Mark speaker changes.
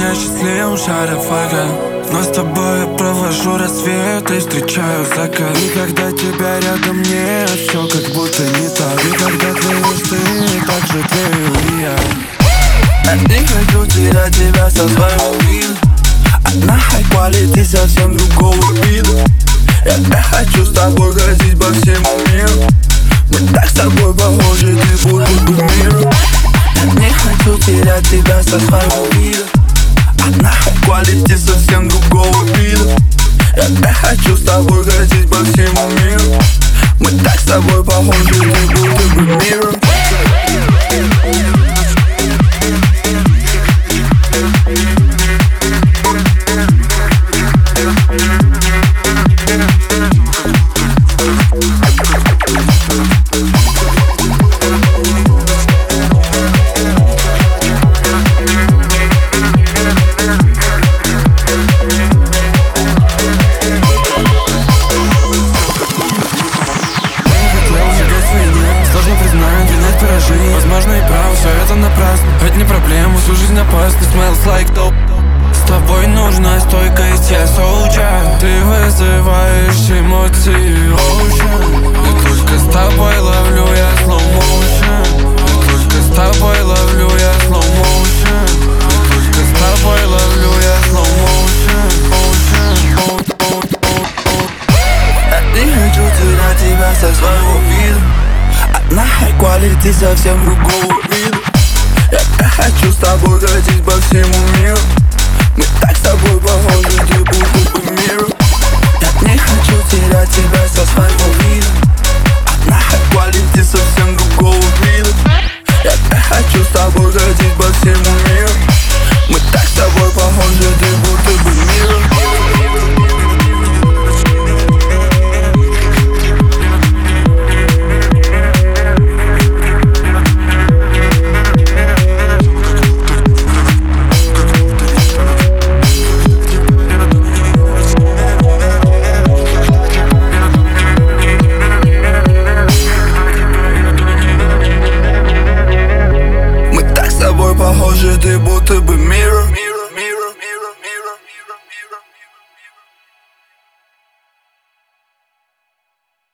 Speaker 1: меня счастливым шаря фага. Но с тобой я провожу рассвет и встречаю закат. И когда тебя рядом нет, все как будто не так. И когда твои ты, так же твою и я.
Speaker 2: Я не хочу терять тебя со своего вида. Одна high quality совсем другого вида. Я хочу с тобой ходить по всему миру. Мы так с тобой похожи, ты будто бы миру. Я не хочу терять тебя со своего вида. Одна high quality совсем другого вида. Я хочу с тобой ходить по всему миру. Мы так с тобой похожи, ты будто бы миру.
Speaker 1: Возможно и прав, все это напрасно. Это не проблема, всю жизнь опасно. Smells like dope. С тобой нужна стойкость, я соучаю. Ты вызываешь эмоции, ocean. И только с тобой ловлю я slow motion. И только с тобой ловлю я slow motion. И только с тобой ловлю я slow motion.
Speaker 2: Я не хочу терять тебя со своего вида. Одна high quality совсем другого вида. Я хочу с тобой ходить по всему миру. Мы так с тобой похожи, ты будто бы миру. Я не хочу терять тебя со своего вида. Одна high quality совсем другого вида. Я хочу с тобой ходить по всему миру.